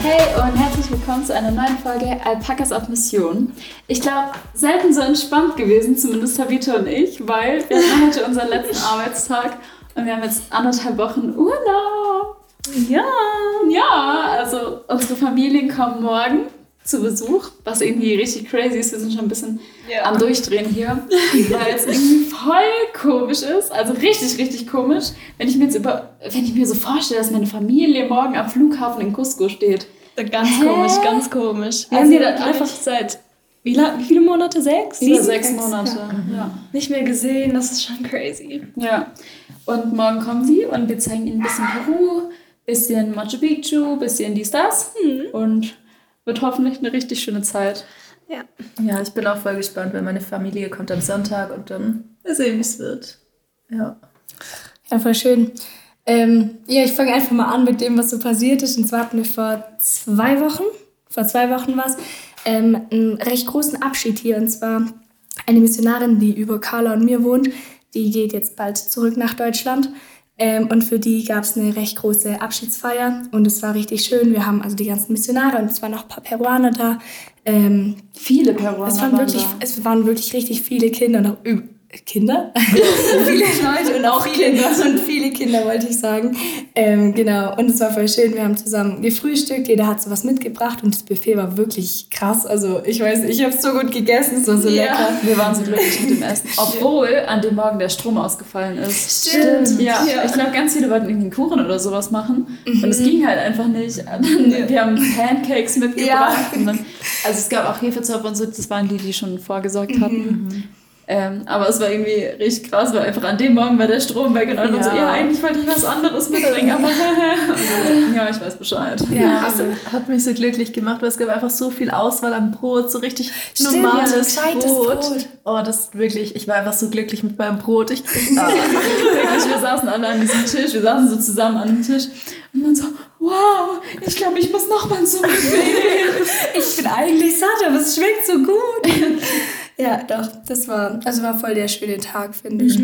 Hey und herzlich willkommen zu einer neuen Folge Alpakas auf Mission. Ich glaube, selten so entspannt gewesen, zumindest Tabitha und ich, weil wir hatten heute unseren letzten Arbeitstag und wir haben jetzt 1,5 Wochen Urlaub. Ja, also unsere Familien kommen morgen zu Besuch, was irgendwie richtig crazy ist. Wir sind schon ein bisschen am Durchdrehen hier, weil es irgendwie voll komisch ist. Also richtig, richtig komisch, wenn ich mir so vorstelle, dass meine Familie morgen am Flughafen in Cusco steht. Ganz komisch. Wir haben die dann einfach seit, wie viele Monate? 6? Über 6 Monate. Ja. Nicht mehr gesehen, das ist schon crazy. Ja, und morgen kommen sie und wir zeigen ihnen ein bisschen Peru, bisschen Machu Picchu, bisschen dies, das und wird hoffentlich eine richtig schöne Zeit. Ja, ich bin auch voll gespannt, weil meine Familie kommt am Sonntag und dann sehen, wie es wird. Ja, voll schön. Ich fange einfach mal an mit dem, was so passiert ist. Und zwar hatten wir vor 2 Wochen war es, einen recht großen Abschied hier. Und zwar eine Missionarin, die über Carla und mir wohnt, die geht jetzt bald zurück nach Deutschland. Und für die gab es eine recht große Abschiedsfeier und es war richtig schön. Wir haben also die ganzen Missionare und es waren auch ein paar Peruaner da. Viele Peruaner es waren wirklich richtig viele Kinder und auch Kinder? Viele Leute und auch Kinder und viele Kinder, wollte ich sagen. Genau, und es war voll schön. Wir haben zusammen gefrühstückt, jeder hat sowas mitgebracht und das Buffet war wirklich krass. Also ich weiß nicht, ich habe so gut gegessen, es war so lecker. Wir waren so glücklich mit dem Essen, obwohl an dem Morgen der Strom ausgefallen ist. Stimmt. Ja. Ich glaube, ganz viele wollten irgendwie einen Kuchen oder sowas machen und es ging halt einfach nicht. Wir haben Pancakes mitgebracht. Und dann, also es gab auch Hefezopf und so, das waren die schon vorgesorgt hatten. Aber es war irgendwie richtig krass, weil einfach an dem Morgen war der Strom weg und dann so, eigentlich wollte ich was anderes mitbringen, aber ja, ich weiß Bescheid. Ja, hat mich so glücklich gemacht, weil es gab einfach so viel Auswahl an Brot, so richtig normales Brot. Oh, das ist wirklich, ich war einfach so glücklich mit meinem Brot. Wirklich, wir saßen alle an diesem Tisch, wir saßen so zusammen an dem Tisch und dann so, wow, ich glaube, ich muss noch mal so mitnehmen. Ich bin eigentlich satt, aber es schmeckt so gut. Ja, doch, das war voll der schöne Tag, finde ich.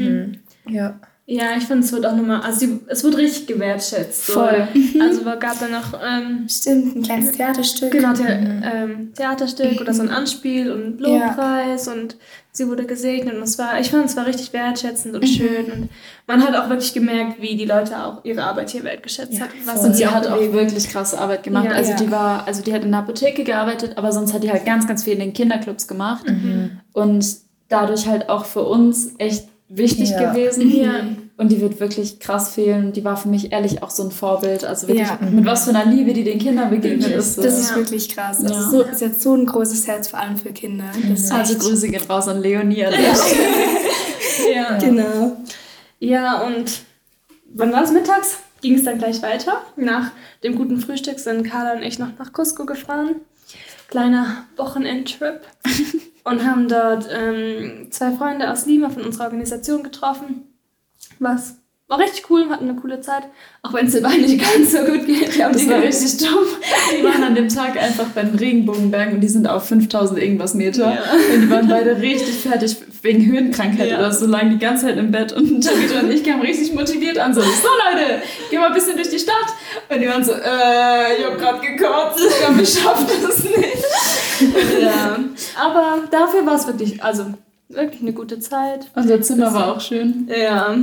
Ja, ich finde, es wird auch nochmal, also es wird richtig gewertschätzt. So. Voll. Also gab da noch stimmt, ein kleines Theaterstück. Genau, Theaterstück oder so ein Anspiel und Lobpreis und sie wurde gesegnet und ich fand, es war richtig wertschätzend und schön und man hat auch wirklich gemerkt, wie die Leute auch ihre Arbeit hier wertgeschätzt hat. Und sie hat auch wirklich krasse Arbeit gemacht. Ja, die hat in der Apotheke gearbeitet, aber sonst hat die halt ganz, ganz viel in den Kinderclubs gemacht und dadurch halt auch für uns echt wichtig gewesen. Ja. Und die wird wirklich krass fehlen. Die war für mich ehrlich auch so ein Vorbild. Also wirklich, mit was für einer Liebe die den Kindern begegnet ist. Das ist wirklich krass. Also ist jetzt so ein großes Herz, vor allem für Kinder. Also Grüße gehen raus an Leonie. An der ja, genau. Ja, und wann war es mittags? Ging es dann gleich weiter. Nach dem guten Frühstück sind Carla und ich noch nach Cusco gefahren. Kleiner Wochenendtrip. Und haben dort 2 Freunde aus Lima von unserer Organisation getroffen. Was war richtig cool, hatten eine coole Zeit. Auch wenn es dabei nicht ganz so gut geht. Das war richtig dumm. Die waren an dem Tag einfach beim Regenbogenberg und die sind auf 5000 irgendwas Meter. Ja. Und die waren beide richtig fertig wegen Höhenkrankheit oder so, lagen die ganze Zeit im Bett. Und Tabitha und ich kamen richtig motiviert an. So Leute, gehen wir ein bisschen durch die Stadt. Und die waren so, ich hab grad gekotzt, ich glaube, wir schaffen das nicht. Ja. Aber dafür war es wirklich eine gute Zeit. Unser Zimmer war auch schön. Ja.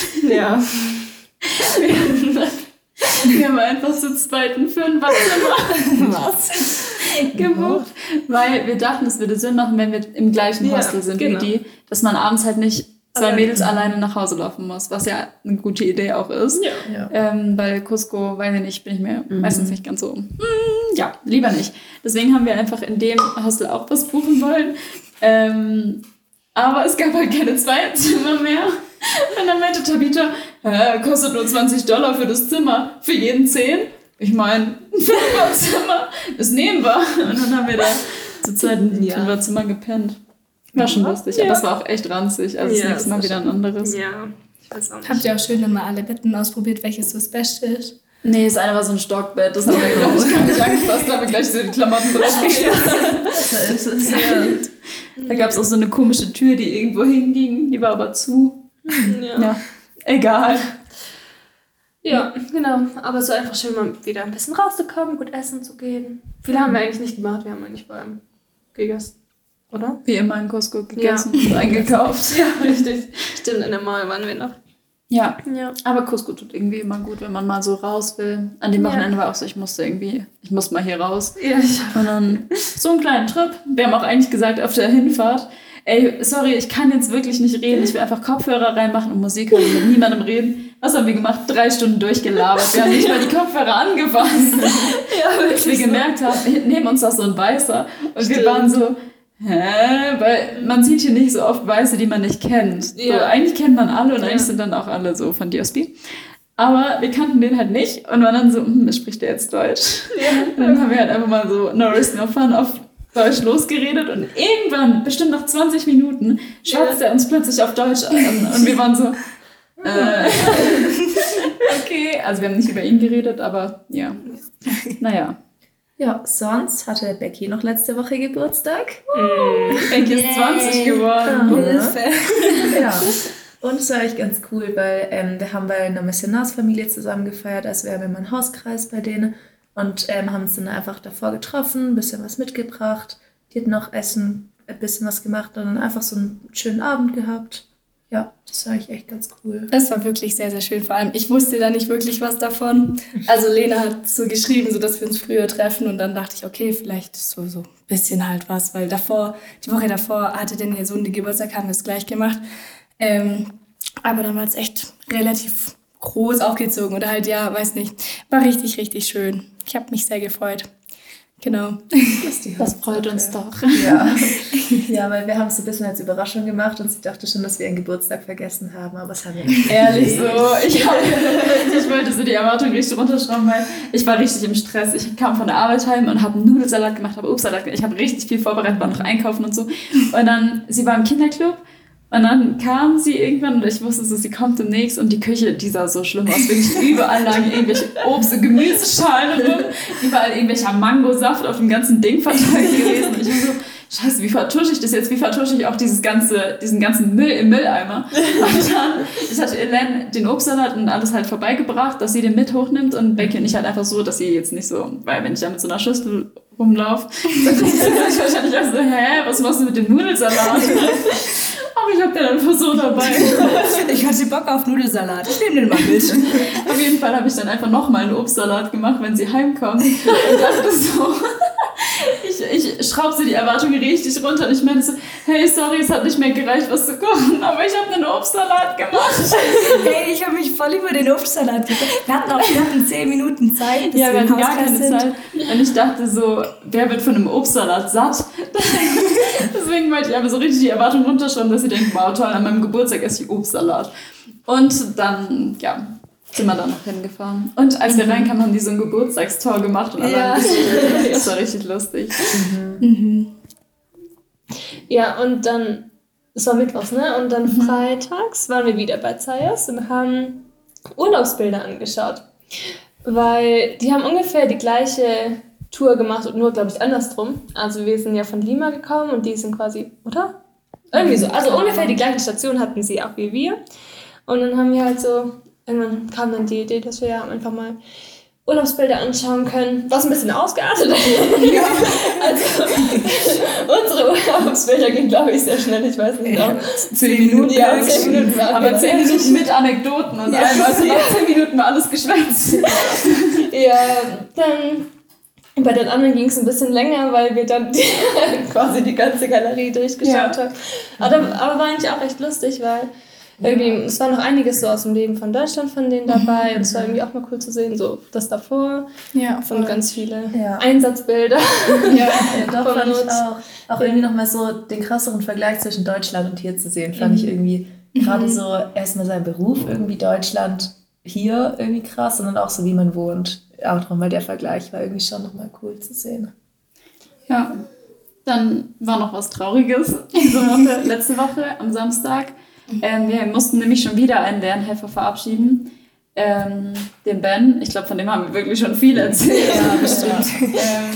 Wir haben einfach zu zweit ein Fünferzimmer gebucht, weil wir dachten, es würde Sinn machen, wenn wir im gleichen Hostel sind wie die, dass man abends halt nicht 2 Mädels alleine nach Hause laufen muss, was ja eine gute Idee auch ist. Ja. Weil Cusco, weiß ich nicht, bin ich mir meistens nicht ganz so, lieber nicht. Deswegen haben wir einfach in dem Hostel auch was buchen wollen. Aber es gab halt keine 2 Zimmer mehr. Und dann meinte Tabitha, kostet nur $20 für das Zimmer. Für jeden 10. Ich meine, ein Fünferzimmer, das nehmen wir. Und dann haben wir da zu zweit in einem Fünferzimmer gepennt. War schon lustig, aber es war auch echt ranzig. Also das nächste Mal wieder ein anderes. Ja, ich weiß auch nicht. Habt ihr auch schön dann mal alle Betten ausprobiert, welches so das Beste ist? Nee, das eine war so ein Stockbett. Das haben wir, glaube ich, gar nicht angefasst. Da haben wir gleich so die Klamotten draufgeschmissen. Da gab es auch so eine komische Tür, die irgendwo hinging. Die war aber zu. Ja. Egal. Ja, genau. Aber so einfach schön mal wieder ein bisschen rauszukommen, gut essen zu gehen. Viele haben wir eigentlich nicht gemacht, wir haben eigentlich vor allem gegessen, oder? Wie immer in Costco gegessen und eingekauft. Ja, richtig. Stimmt, in der Mall waren wir noch. Ja, aber Costco tut irgendwie immer gut, wenn man mal so raus will. An dem Wochenende war auch so, ich musste mal hier raus. Ja, und dann so einen kleinen Trip. Wir haben auch eigentlich gesagt auf der Hinfahrt, ey, sorry, ich kann jetzt wirklich nicht reden. Ich will einfach Kopfhörer reinmachen und Musik hören und mit niemandem reden. Was haben wir gemacht? 3 Stunden durchgelabert. Wir haben nicht mal die Kopfhörer angefasst. Ja, Bis wir gemerkt haben, neben uns war so ein Weißer. Und wir waren so, weil man sieht hier nicht so oft Weiße, die man nicht kennt. Ja. So, eigentlich kennt man alle und eigentlich sind dann auch alle so von DSP. Aber wir kannten den halt nicht und waren dann so, spricht der jetzt Deutsch? Ja. Und dann haben wir halt einfach mal so No Risk, No Fun auf Deutsch losgeredet und irgendwann, bestimmt nach 20 Minuten, schwatzt er uns plötzlich auf Deutsch an und wir waren so, okay, also wir haben nicht über ihn geredet, aber ja, naja. Ja, sonst hatte Becky noch letzte Woche Geburtstag. Becky ist 20 geworden. Hilfe. Ja. Und es war echt ganz cool, weil wir haben bei einer Missionarsfamilie zusammen gefeiert, also wir haben immer einen Hauskreis bei denen und haben uns dann einfach davor getroffen, ein bisschen was mitgebracht, die hatten noch Essen, ein bisschen was gemacht und dann einfach so einen schönen Abend gehabt. Ja, das war echt ganz cool. Das war wirklich sehr, sehr schön. Vor allem, ich wusste da nicht wirklich was davon. Also Lena hat so geschrieben, so dass wir uns früher treffen und dann dachte ich, okay, vielleicht ist so ein bisschen halt was, weil die Woche davor hatte denn ihr Sohn die Geburtstag, haben wir es gleich gemacht. Aber dann war es echt relativ groß aufgezogen oder halt, ja, weiß nicht. War richtig, richtig schön. Ich habe mich sehr gefreut. Genau. Das freut uns doch. Ja, weil wir haben es so ein bisschen als Überraschung gemacht und sie dachte schon, dass wir ihren Geburtstag vergessen haben, aber es haben wir nicht. Ehrlich so, ich wollte so die Erwartung richtig runterschrauben, weil ich war richtig im Stress. Ich kam von der Arbeit heim und habe einen Nudelsalat gemacht, habe Obstsalat gemacht. Ich habe richtig viel vorbereitet, war noch einkaufen und so. Und dann, sie war im Kinderclub. Und dann kam sie irgendwann und ich wusste so, sie kommt demnächst und die Küche, die sah so schlimm aus. Wirklich überall lagen irgendwelche Obst- und Gemüseschalen rum. Überall irgendwelcher Mangosaft auf dem ganzen Ding verteilt gewesen. Und ich war so, scheiße, wie vertusche ich das jetzt? Wie vertusche ich auch diesen ganzen Müll im Mülleimer? Und dann, ich hatte Elaine den Obstsalat und alles halt vorbeigebracht, dass sie den mit hochnimmt und Becky und ich halt einfach so, dass sie jetzt nicht so, weil wenn ich da mit so einer Schüssel rumlaufe, dann denkt sie wahrscheinlich auch so, was machst du mit dem Nudelsalat? Aber ich hab den einfach so dabei. Ich hatte Bock auf Nudelsalat. Ich nehme den mal mit. Auf jeden Fall habe ich dann einfach nochmal einen Obstsalat gemacht, wenn sie heimkommt. Und dachte so, ich schraube sie die Erwartungen richtig runter. Und ich meinte so, hey, sorry, es hat nicht mehr gereicht, was zu kochen. Aber ich habe einen Obstsalat gemacht. Hey, ich habe mich voll über den Obstsalat gefreut. Wir hatten 10 Minuten Zeit, bis wir hatten gar keine sind. Zeit. Und ich dachte so, wer wird von einem Obstsalat satt? Deswegen wollte ich aber so richtig die Erwartung runterschreiben, dass sie denkt, wow, toll, an meinem Geburtstag esse ich Obstsalat. Und dann, sind wir da noch hingefahren. Und als wir reinkamen, haben die so ein Geburtstagstor gemacht und das war richtig lustig. Ja, und dann, es war Mittwochs, ne? Und dann freitags waren wir wieder bei Zayas und haben Urlaubsbilder angeschaut. Weil die haben ungefähr die gleiche Tour gemacht und nur, glaube ich, andersrum. Also wir sind ja von Lima gekommen und die sind quasi, oder? Irgendwie so. Also ungefähr die gleiche Station hatten sie auch wie wir. Und dann haben wir halt so, irgendwann kam dann die Idee, dass wir ja einfach mal Urlaubsbilder anschauen können, was ein bisschen ausgeartet ist. Also unsere Urlaubsbilder gingen, glaube ich, sehr schnell, ich weiß nicht. 10 Minuten. Ja, 10 Minuten. Aber 10 Minuten mit Anekdoten und allem. Also nach 10 Minuten war alles geschwätzt. Ja, dann bei den anderen ging es ein bisschen länger, weil wir dann quasi die ganze Galerie durchgeschaut haben. Aber war eigentlich auch echt lustig, weil irgendwie, es war noch einiges so aus dem Leben von Deutschland von denen dabei und es war irgendwie auch mal cool zu sehen, so das davor von ganz viele Einsatzbilder. Doch, fand ich auch. Auch irgendwie nochmal so den krasseren Vergleich zwischen Deutschland und hier zu sehen, fand ich irgendwie gerade so erstmal sein Beruf, irgendwie Deutschland hier irgendwie krass und dann auch so, wie man wohnt. Auch nochmal der Vergleich war irgendwie schon nochmal cool zu sehen. Ja, dann war noch was Trauriges letzte Woche am Samstag. Wir mussten nämlich schon wieder einen Lernhelfer verabschieden, den Ben. Ich glaube, von dem haben wir wirklich schon viel erzählt. Ja, bestimmt.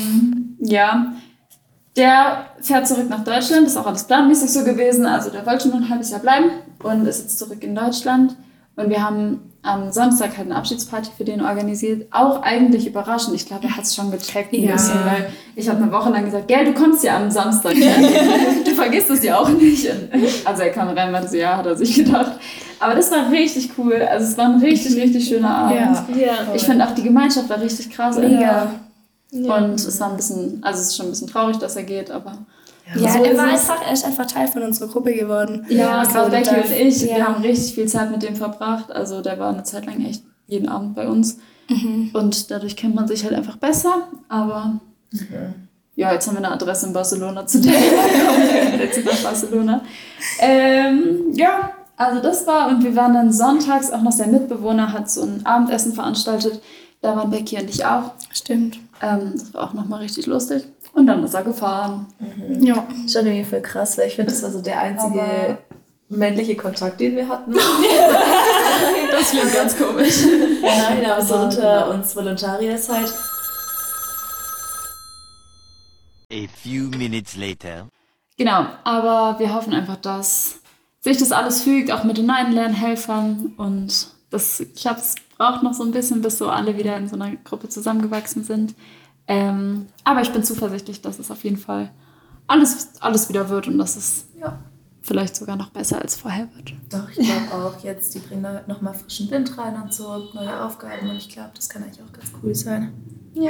Der fährt zurück nach Deutschland, ist auch alles planmäßig so gewesen. Also der wollte schon noch ein halbes Jahr bleiben und ist jetzt zurück in Deutschland. Und wir haben am Samstag halt eine Abschiedsparty für den organisiert. Auch eigentlich überraschend. Ich glaube, er hat es schon gecheckt ein bisschen, weil ich habe eine Woche lang gesagt, gell, du kommst ja am Samstag. Du vergisst es ja auch nicht. Also er kam rein und meinte so, ja, hat er sich gedacht. Aber das war richtig cool. Also es war ein richtig, richtig schöner Abend. Ja. Ich finde auch, die Gemeinschaft war richtig krass. Mega. Ja. Und es war ein bisschen, also es ist schon ein bisschen traurig, dass er geht, aber... Ja, so er ist einfach Teil von unserer Gruppe geworden. Ja, gerade Becky und ich, ja. wir haben richtig viel Zeit mit dem verbracht. Also der war eine Zeit lang echt jeden Abend bei uns. Und dadurch kennt man sich halt einfach besser. Aber ja, jetzt haben wir eine Adresse in Barcelona zu der. Jetzt sind wir nach Barcelona. Ja, also das war, und wir waren dann sonntags, auch noch sein Mitbewohner hat so ein Abendessen veranstaltet. Da waren Becky und ich auch. Stimmt. Das war auch nochmal richtig lustig. Und dann ist er gefahren. Ja. Schon irgendwie voll krass, weil ich finde, das war so der einzige männliche Kontakt, den wir hatten. Das klingt ganz komisch. Nein, aber so unter uns Volontarierzeit. A few minutes later. Genau, aber wir hoffen einfach, dass sich das alles fügt, auch mit den neuen Lernhelfern. Und das, ich glaube, es braucht noch so ein bisschen, bis so alle wieder in so einer Gruppe zusammengewachsen sind. Aber ich bin zuversichtlich, dass es auf jeden Fall alles wieder wird und dass es vielleicht sogar noch besser als vorher wird. Doch, ich glaube auch jetzt, die bringen da nochmal frischen Wind rein und so, neue Aufgaben und ich glaube, das kann eigentlich auch ganz cool sein. Ja.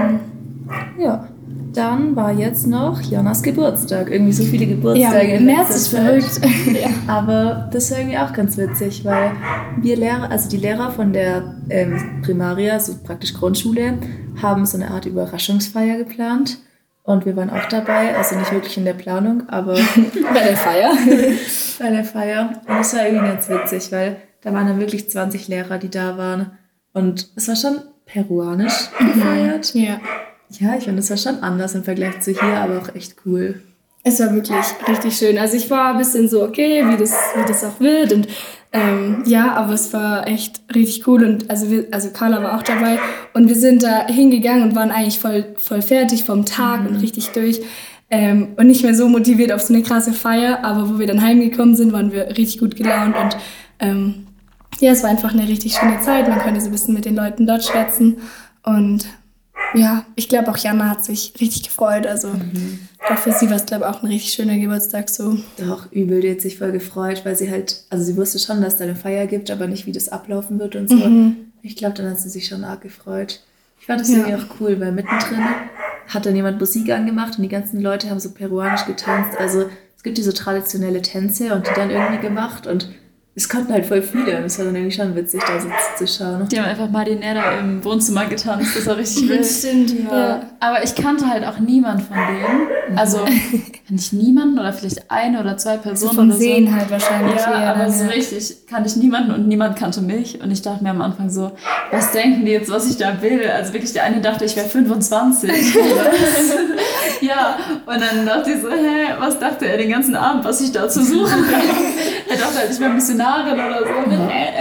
Ja, dann war jetzt noch Jonas Geburtstag. Irgendwie so viele Geburtstage. Ja, im März ist verrückt. Aber das ist irgendwie auch ganz witzig, weil wir Lehrer, also die Lehrer von der Primaria, so praktisch Grundschule, haben so eine Art Überraschungsfeier geplant. Und wir waren auch dabei, also nicht wirklich in der Planung, aber Bei der Feier. bei der Feier. Und es war irgendwie ganz witzig, weil da waren dann wirklich 20 Lehrer, die da waren. Und es war schon peruanisch gefeiert. Ja. Ja, ich finde, das war schon anders im Vergleich zu hier, aber auch echt cool. Es war wirklich richtig schön. Also ich war ein bisschen so, okay, wie das auch wird. Und ja, aber es war echt richtig cool. Und also Carla war auch dabei. Und wir sind da hingegangen und waren eigentlich voll fertig vom Tag und richtig durch. Und nicht mehr so motiviert auf so eine krasse Feier. Aber wo wir dann heimgekommen sind, waren wir richtig gut gelaunt. Und ja, es war einfach eine richtig schöne Zeit. Man konnte so ein bisschen mit den Leuten dort schwätzen. Und ja, ich glaube auch Jana hat sich richtig gefreut. Also auch für sie war es, glaube ich, auch ein richtig schöner Geburtstag so. Doch, übel, die hat sich voll gefreut, weil sie halt, also sie wusste schon, dass da eine Feier gibt, aber nicht, wie das ablaufen wird und so. Ich glaube, dann hat sie sich schon arg gefreut. Ich fand das irgendwie auch cool, weil mittendrin hat dann jemand Musik angemacht und die ganzen Leute haben so peruanisch getanzt. Also es gibt diese traditionelle Tänze und die dann irgendwie gemacht und es konnten halt voll viele und es war dann irgendwie schon witzig, da so zu schauen. Die haben einfach Marinera im Wohnzimmer getanzt, das war richtig wild. Stimmt, ja. Aber ich kannte halt auch niemand von denen. Also, nicht niemanden oder vielleicht eine oder zwei Personen Vom oder so. Sehen halt wahrscheinlich. Ja, eher aber dann, so richtig kannte ich niemanden und niemand kannte mich. Und ich dachte mir am Anfang so, was denken die jetzt, was ich da will? Also wirklich, der eine dachte, ich wäre 25. Ja, und dann dachte ich so, was dachte er den ganzen Abend, was ich da zu suchen habe? Er dachte halt, ich wäre Missionarin oder so.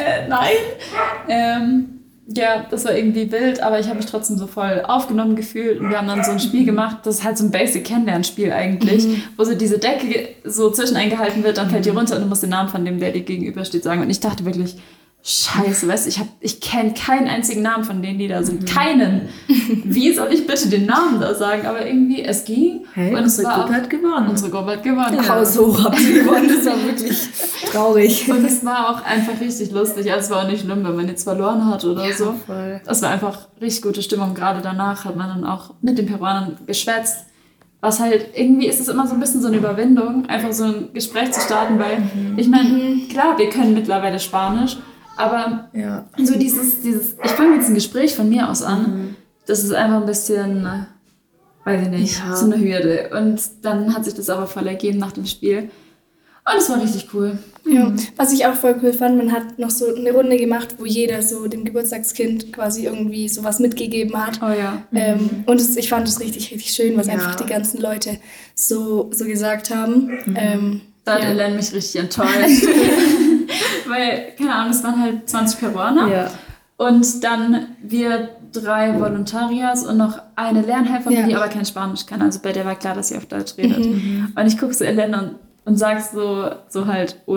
Nein. Ja, das war irgendwie wild, aber ich habe mich trotzdem so voll aufgenommen gefühlt und wir haben dann so ein Spiel gemacht, das ist halt so ein Basic-Kennenlernspiel eigentlich, wo so diese Decke so zwischen eingehalten wird, dann fällt die runter und du musst den Namen von dem, der dir gegenübersteht, sagen. Und ich dachte wirklich, Scheiße, weißt du, ich kenne keinen einzigen Namen von denen, die da sind. Keinen. Wie soll ich bitte den Namen da sagen? Aber irgendwie, es ging. Hey, und unsere Gruppe hat gewonnen. Unsere Gruppe hat gewonnen. Ja. Haushoch habt ihr gewonnen, das war wirklich traurig. Und es war auch einfach richtig lustig. Also es war auch nicht schlimm, wenn man jetzt verloren hat oder so. Voll. Das war einfach richtig gute Stimmung. Gerade danach hat man dann auch mit den Peruanern geschwätzt. Was halt, irgendwie ist es immer so ein bisschen so eine Überwindung, einfach so ein Gespräch zu starten, weil ich meine, klar, wir können mittlerweile Spanisch, aber so dieses, ich fange jetzt ein Gespräch von mir aus an, das ist einfach ein bisschen, weiß ich nicht, so eine Hürde. Und dann hat sich das aber voll ergeben nach dem Spiel. Und es war richtig cool. Ja, was ich auch voll cool fand, man hat noch so eine Runde gemacht, wo jeder so dem Geburtstagskind quasi irgendwie sowas mitgegeben hat. Oh ja. Und ich fand es richtig, richtig schön, was einfach die ganzen Leute so gesagt haben. Da hat Ellen mich richtig enttäuscht. Weil, keine Ahnung, es waren halt 20 Peruaner. Ja. Und dann wir 3 Volontariers und noch eine Lernhelferin, die aber kein Spanisch kann. Also bei der war klar, dass sie auf Deutsch redet. Und ich gucke so Ellen und sag so halt ohne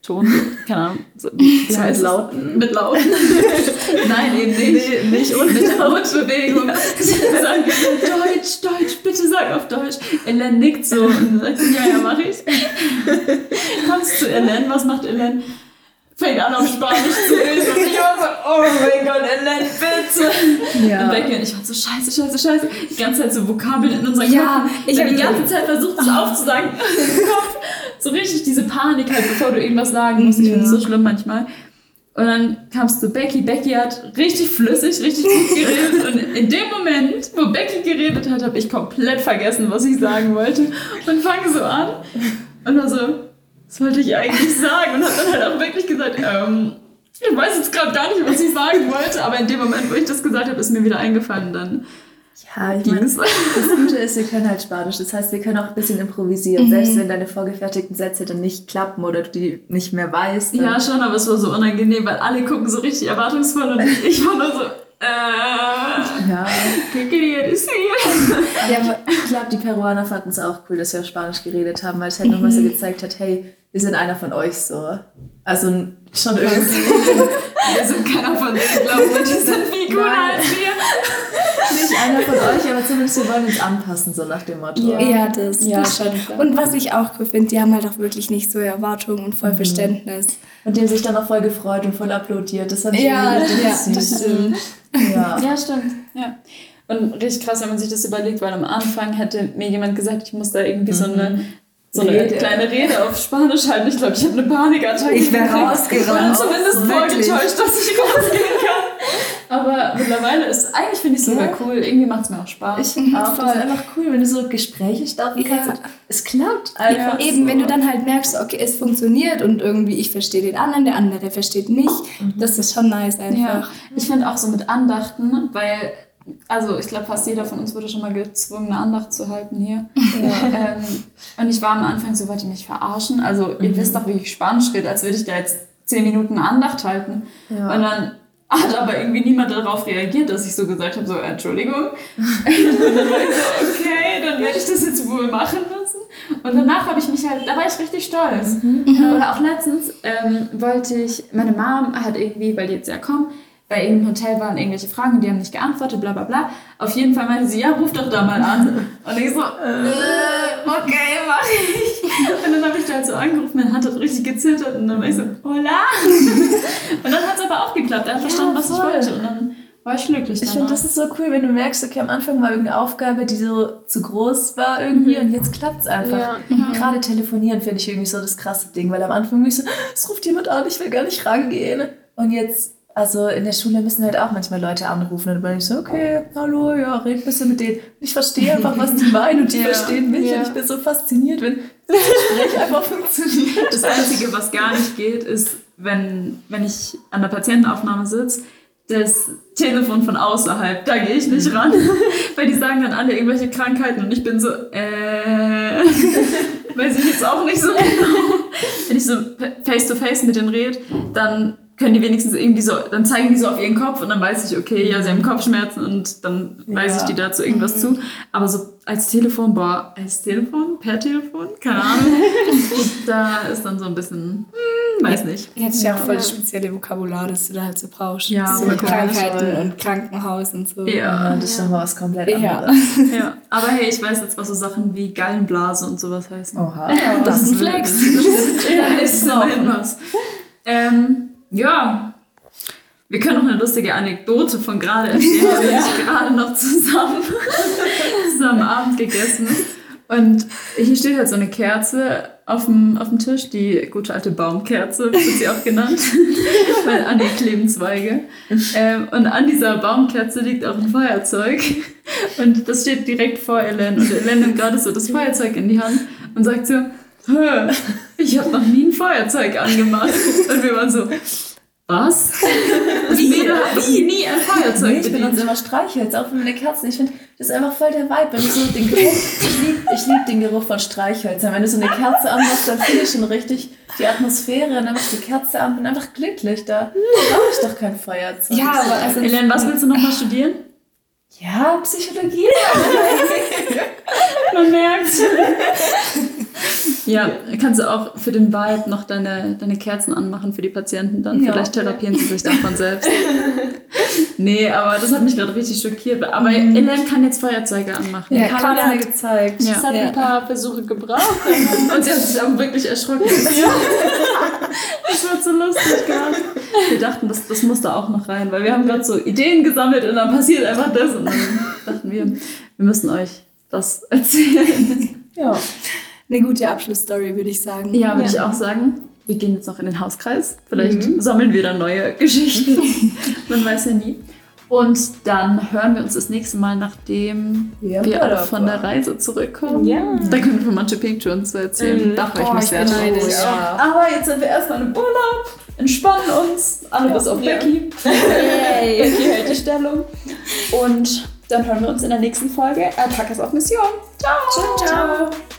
Ton, keine Ahnung, so, wie heißt Lauten? Mit Lauten. Nein, eben nicht und mit der Mundbewegung. Sagen, Deutsch, bitte sag auf Deutsch. Ellen nickt so und sagt, ja, mach ich. Kommst zu Ellen, was macht Ellen? Fängt an auf Spanisch zu lesen und ich war so, oh mein Gott, Ellen, bitte. Ja. Und Becky und ich waren so, scheiße. Die ganze Zeit so Vokabeln in unserem Kopf. Ich habe die ganze Zeit versucht, das aufzusagen. So richtig diese Panik halt, bevor du irgendwas sagen musst. Ich finde es so schlimm manchmal. Und dann kamst du Becky. Becky hat richtig flüssig, richtig gut geredet. Und in dem Moment, wo Becky geredet hat, habe ich komplett vergessen, was ich sagen wollte. Und fange so an. Und war so, was wollte ich eigentlich sagen? Und habe dann halt auch wirklich gesagt, ich weiß jetzt gerade gar nicht, was ich sagen wollte. Aber in dem Moment, wo ich das gesagt habe, ist mir wieder eingefallen dann. Ja, ich meine, das Gute ist, wir können halt Spanisch. Das heißt, wir können auch ein bisschen improvisieren. Selbst wenn deine vorgefertigten Sätze dann nicht klappen oder du die nicht mehr weißt. Ja, schon, aber es war so unangenehm, weil alle gucken so richtig erwartungsvoll und ich war nur so, ja. Ja, aber ich glaube, die Peruaner fanden es auch cool, dass wir auf Spanisch geredet haben, weil es halt nochmal so gezeigt hat, hey, wir sind einer von euch so. Also schon irgendwie. Wir sind keiner von denen, glauben wir, die sind viel cooler als wir. Nicht einer von euch, aber zumindest wir wollen uns anpassen, so nach dem Motto. Ja, das schon. Klar. Und was ich auch cool finde, die haben halt auch wirklich nicht so Erwartungen und voll Verständnis. Und die haben sich dann auch voll gefreut und voll applaudiert. Das fand ich süß. Das stimmt. Ja, stimmt. Ja. Und richtig krass, wenn man sich das überlegt, weil am Anfang hätte mir jemand gesagt, ich muss da irgendwie so eine kleine Rede auf Spanisch halten. Ich glaube, ich habe eine Panikattacke. Ich wäre rausgerannt. Zumindest voll getäuscht, dass ich rausgehen kann. Aber mittlerweile ist eigentlich, finde ich es sogar cool. Irgendwie macht es mir auch Spaß. Ich finde auch, das ist einfach cool, wenn du so Gespräche starten kannst. Es klappt einfach. Eben, so. Wenn du dann halt merkst, okay, es funktioniert und irgendwie ich verstehe den anderen, der andere versteht mich. Das ist schon nice einfach. Ja. Ich finde auch so mit Andachten, weil, also ich glaube, fast jeder von uns wurde schon mal gezwungen, eine Andacht zu halten hier. Ja. Und ich war am Anfang so, wollt ihr mich verarschen? Also ihr wisst doch, wie ich Spanisch rede, als würde ich da jetzt 10 Minuten eine Andacht halten. Ja. Und dann hat aber irgendwie niemand darauf reagiert, dass ich so gesagt habe, so, Entschuldigung. Und dann war ich so, okay, dann werde ich das jetzt wohl machen müssen. Und danach habe ich mich halt, da war ich richtig stolz. Oder auch letztens meine Mom hat irgendwie, weil die jetzt ja kommen, bei irgendeinem Hotel waren irgendwelche Fragen, die haben nicht geantwortet, bla bla bla. Auf jeden Fall meinte sie, ja, ruf doch da mal an. Und ich so, okay, mach ich. Und dann habe ich da halt so angerufen, meine Hand hat richtig gezittert und dann war ich so, hola. Und dann hat es aber auch geklappt, er hat verstanden, was ich wollte und dann war ich glücklich danach. Ich finde, das ist so cool, wenn du merkst, okay, am Anfang war irgendeine Aufgabe, die so zu groß war irgendwie und jetzt klappt es einfach. Ja. Gerade telefonieren finde ich irgendwie so das krasse Ding, weil am Anfang war ich so, es ruft jemand an, ich will gar nicht rangehen. Und jetzt, also in der Schule müssen halt auch manchmal Leute anrufen und dann bin ich so, okay, hallo, ja, red ein bisschen mit denen. Ich verstehe einfach, was die meinen und die verstehen mich und ich bin so fasziniert, wenn das Gespräch einfach funktioniert. Das Einzige, was gar nicht geht, ist, wenn ich an der Patientenaufnahme sitze, das Telefon von außerhalb, da gehe ich nicht ran, weil die sagen dann alle irgendwelche Krankheiten und ich bin so, weiß ich jetzt auch nicht so genau. Wenn ich so face-to-face mit denen rede, dann können die wenigstens irgendwie so, dann zeigen die so auf ihren Kopf und dann weiß ich, okay, ja, sie haben Kopfschmerzen und dann weise ich die dazu irgendwas zu. Aber so per Telefon, keine Ahnung, da ist dann so ein bisschen, weiß nicht. Jetzt ja auch voll das spezielle Vokabular, das du da halt so brauchst. Ja, so mit Krankheiten und Krankenhaus und so. Ja, das ist schon mal was komplett anderes. Ja. Aber hey, ich weiß jetzt, was so Sachen wie Gallenblase und sowas heißen. Oha, das ist ein Flex. Ja, ist noch was. Ja, wir können noch eine lustige Anekdote von gerade erzählen. Wir haben gerade noch zusammen Abend gegessen. Und hier steht halt so eine Kerze auf dem Tisch, die gute alte Baumkerze, wird sie auch genannt, weil an ihr kleben Zweige. Und an dieser Baumkerze liegt auch ein Feuerzeug. Und das steht direkt vor Ellen. Und Ellen nimmt gerade so das Feuerzeug in die Hand und sagt so, ich habe noch nie ein Feuerzeug angemacht. Und wir waren so, was? Das Mädel hat nie ein Feuerzeug bedient. Ich benutze immer Streichholz, auch für meine Kerzen. Ich finde, das ist einfach voll der Vibe. Wenn du so den Geruch, ich liebe den Geruch von Streichhölzern. Wenn du so eine Kerze anmachst, dann fühle ich schon richtig die Atmosphäre. Und dann mach ich die Kerze an und bin einfach glücklich. Da brauche ich doch kein Feuerzeug. Ja, aber also Ellen, was willst du noch mal studieren? Ja, Psychologie. Man merkt. Ja, kannst du auch für den Vibe noch deine Kerzen anmachen für die Patienten dann. Ja, vielleicht therapieren sie sich davon selbst. Nee, aber das hat mich gerade richtig schockiert. Aber Ellen kann jetzt Feuerzeuge anmachen. Ja, Carla hat mir gezeigt. Ja. Das hat ein paar Versuche gebraucht. Und sie hat sich auch wirklich erschrocken. Ja. Das war so lustig gerade. Wir dachten, das muss da auch noch rein, weil wir haben gerade so Ideen gesammelt und dann passiert einfach das. Und dann dachten wir müssen euch das erzählen. Ja. Eine gute Abschlussstory, würde ich sagen. Ja, würde ich auch sagen. Wir gehen jetzt noch in den Hauskreis. Vielleicht sammeln wir dann neue Geschichten. Man weiß ja nie. Und dann hören wir uns das nächste Mal, nachdem wir alle von der Reise zurückkommen. Ja. Da können wir von Machu Picchu uns so erzählen. Da freue ich mich sehr drauf. Ja. Aber jetzt sind wir erstmal im Urlaub, entspannen uns, alle bis auf Becky. Yay. Becky hält die Stellung. Und dann hören wir uns in der nächsten Folge. Alpakas auf Mission. Ciao. Ciao.